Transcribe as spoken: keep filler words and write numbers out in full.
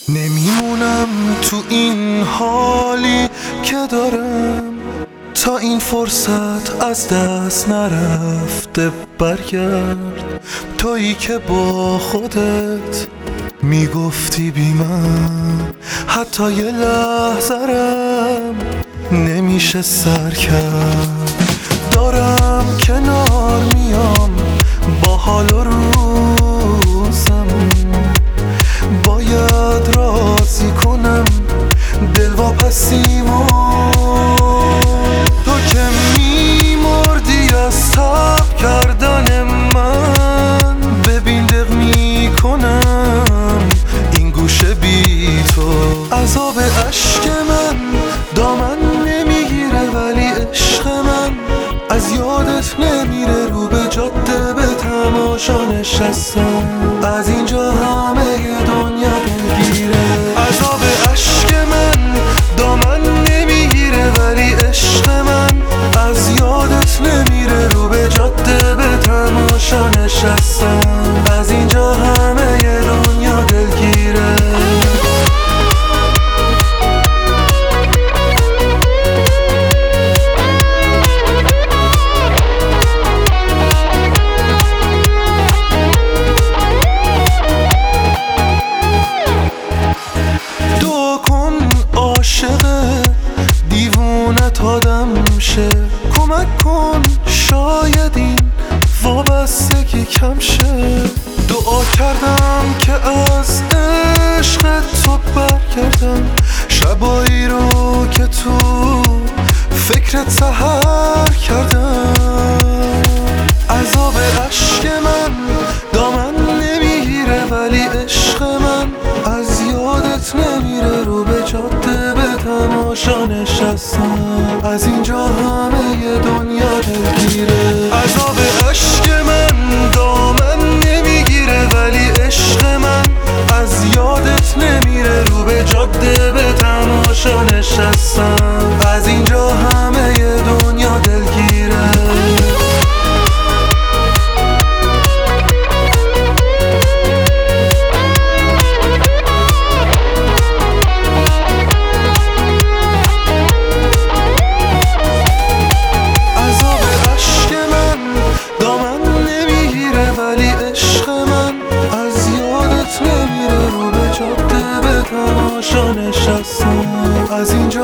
نمیمونم تو این حالی که دارم تا این فرصت از دست نرفته. برگرد تویی که با خودت میگفتی بی من حتی یه لحظه‌رم نمیشه سر کرد. دارم کنار میام با حال و روزم، باید راضی کنم دل واپسیمو. تو که میمردی از تب کردن من، ببین دق میکنم این گوشه بی تو. عذاب عشق من دامن نمیگیره ولی عشق من از یادت نمیره. رو به جاده به تماشا نشستم، از اینجا همه دنیا دلگیره. عذاب عشق من دامن نمیگیره ولی عشق من از یادت نمیره. رو به جاده به تماشا نشستم، از اینجا همه دنیا دلگیره. دیوونت آدم شه، کمک کن شاید این وابستگی کم شه. دعا کردم که از عشق تو برگردم، شبایی رو که تو فکرت سحر کردم. عذاب عشق من دامن نمیگیره ولی عشق من از یادت نمیره. رو به جاده به تماشا نشستم، از اینجا همه دنیا دلگیره. عذاب عشق من دامن نمیگیره ولی عشق من از یادت نمیره. رو به جاده به تماشا نشستم، از اینجا همه دنیا دلگیره. تماشا نشستم، از اینجا